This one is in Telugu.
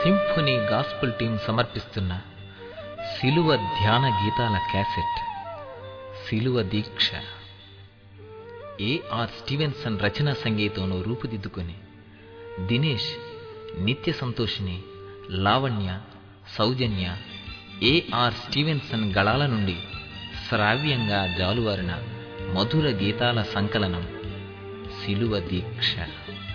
సింఫనీ గాస్పుల్ టీం సమర్పిస్తున్న సిలువ ధ్యాన గీతాల క్యాసెట్ సిలువ దీక్ష. ఏఆర్ స్టీవెన్సన్ రచనా సంగీతంలో రూపుదిద్దుకొని దినేష్, నిత్య సంతోషిని, లావణ్య, సౌజన్య, ఏఆర్ స్టీవెన్సన్ గళాల నుండి శ్రావ్యంగా జాలువారిన మధుర గీతాల సంకలనం సిలువ దీక్ష.